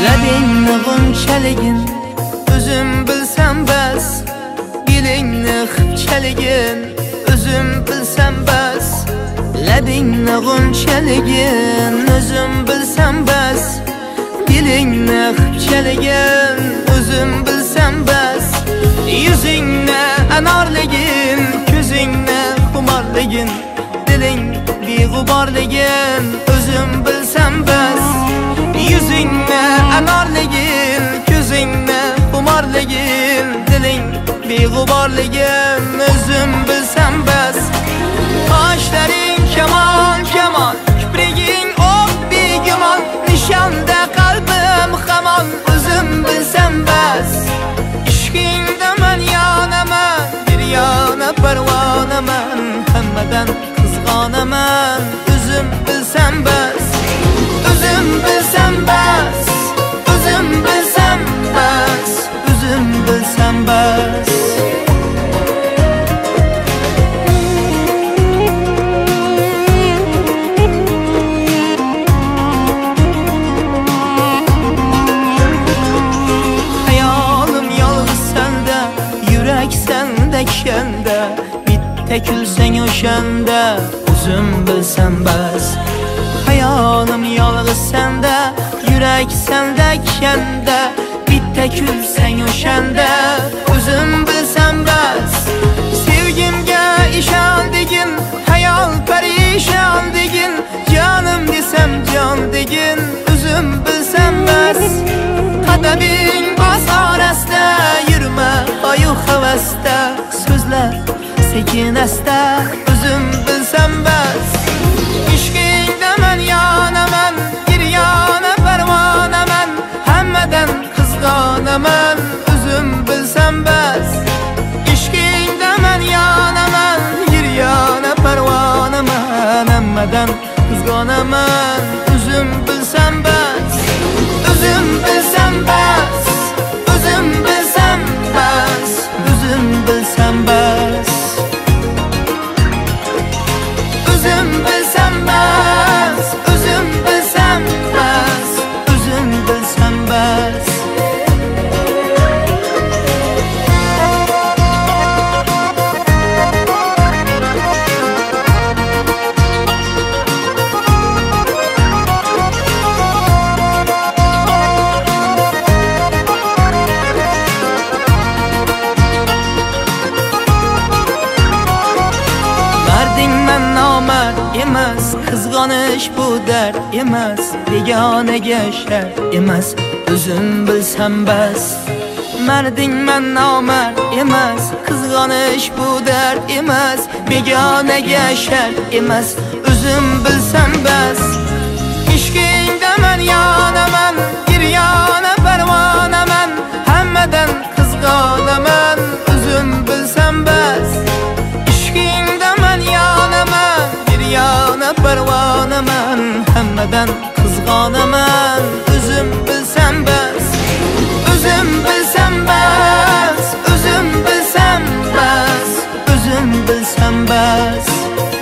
labingni g'unchaligin o'zim bilsam bas, dilingni xipchaligin o'zim bilsam bas, labingni g'unchaligin o'zim bilsam bas, dilingni xipchaligin o'zim bilsam bas, yuzingni anorligin ko'zingni xumorligin diling beg'uborligin o'zim bilsam bas, yuzingni anorligin ko'zingni xumorligin diling beg'uborligin o'zim bilsam bas, qoshlaring kamon kamon kipriging o'q begumon nishonda qalbim hamon o'zim bilsam bas, ishqingda men yonaman giryona parvonaman hammadan qizg'onaman o'zim bilsam bas, o'zim bilsam bas, o'zim bilsam bas, o'zim bilsam bas. Hayolim yolg'iz sanda, yurak sanda kishanda, bitta kulsang o'shanda o'zim bilsam bas. Hayolim yolg'iz sanda, yurak sanda kishanda, bitta kulsang o'shanda o'zim bilsam bas. Sevgimga ishondigin, hayol parishondigin, jonim desam jon degin o'zim bilsam bas. Qadaming bos orasida yurma oyu havasda, so'zlar sekin asta o'zim bilsam bas, ishqingda men yonaman giryona parvonaman hammadan qizg'onaman o'zim bilsam bas, ishqingda men yonaman giryona parvonaman hammadan qizg'onaman o'zim bilsam bas, o'zim bilsam bas, o'zim bilsam bas, o'zim bilsam bas, o'zim bilsam bas, o'zim bilsam bas, o'zim bilsam bas. Emas, qizg'onish bu dard emas, begonaga shart emas, o'zim bilsam bas. Mardingman nomard emas, qizg'onish bu dard emas, begonaga shart emas, o'zim bilsam bas. Ishqingda men yonaman giryona parvonaman hammadan qizg'onaman o'zim bilsam bas, ishqingda men yonaman giryona parvonaman hammadan qizg'onaman o'zim bilsam bas, o'zim bilsam bas, o'zim bilsam bas, o'zim bilsam bas.